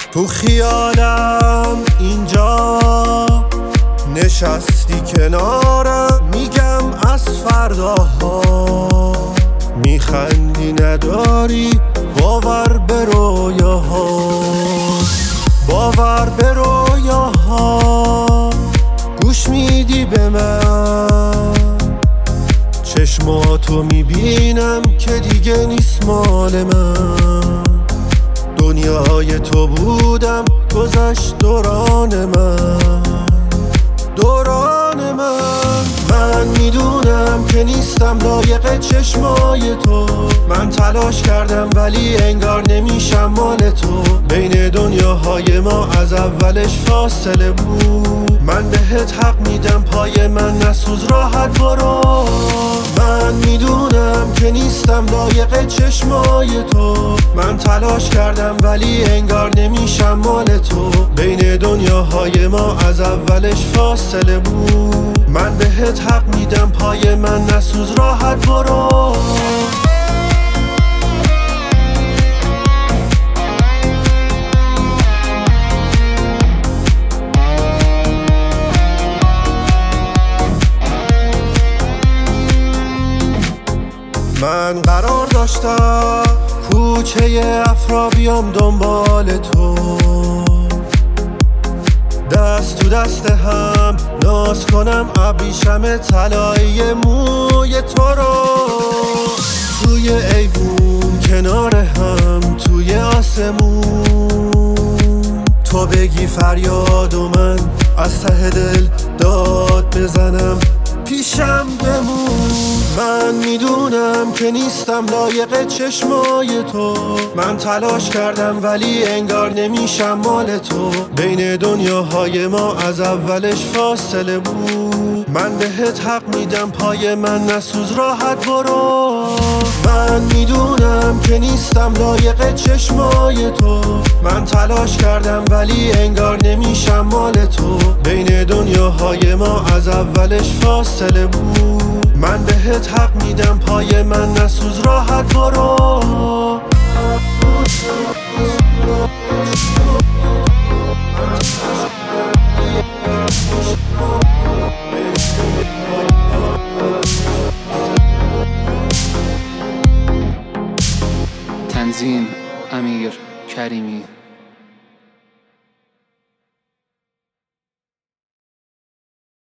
تو خیالم اینجا نشستی کنارم، میگم از فرداها میخندی نداری باور به رویاها، باور به رویاها. گوش میدی به من، چشماتو میبینم که دیگه نیست مال من. دنیای تو بودم گذشت دوران من، دوران من. من میدونم که نیستم لایق چشمای تو، من تلاش کردم ولی انگار نمیشم مال تو. بین دنیاهای ما از اولش فاصله بود، من بهت حق میدم پای من نسوز راحت برو. من میدونم که نیستم لایق چشمای تو، من تلاش کردم ولی انگار نمیشم مال تو. بین دنیاهای ما از اولش فاصله بود، من بهت حق میدم پای من نسوز راحت برو. من قرار داشتم کوچه افرا بیام دنبال تو، دست تو دست هم ناز کنم ابریشم طلایی موی تو رو. توی ایوون کنار هم توی آسمون، تو بگی فریاد و من از ته دل داد بزنم پیشم بمون. من میدونم که نیستم لایق چشمای تو، من تلاش کردم ولی انگار نمیشم مال تو. بین دنیاهای ما از اولش فاصله بود، من بهت حق میدم پای من نسوز راحت برو. من میدونم که نیستم لایق چشمای تو، من تلاش کردم ولی انگار نمیشم مال تو. بین دنیاهای ما از اولش فاصله بود، من بهت حق میدم پای من نسوز راحت برو. تنظیم امیر کریمی.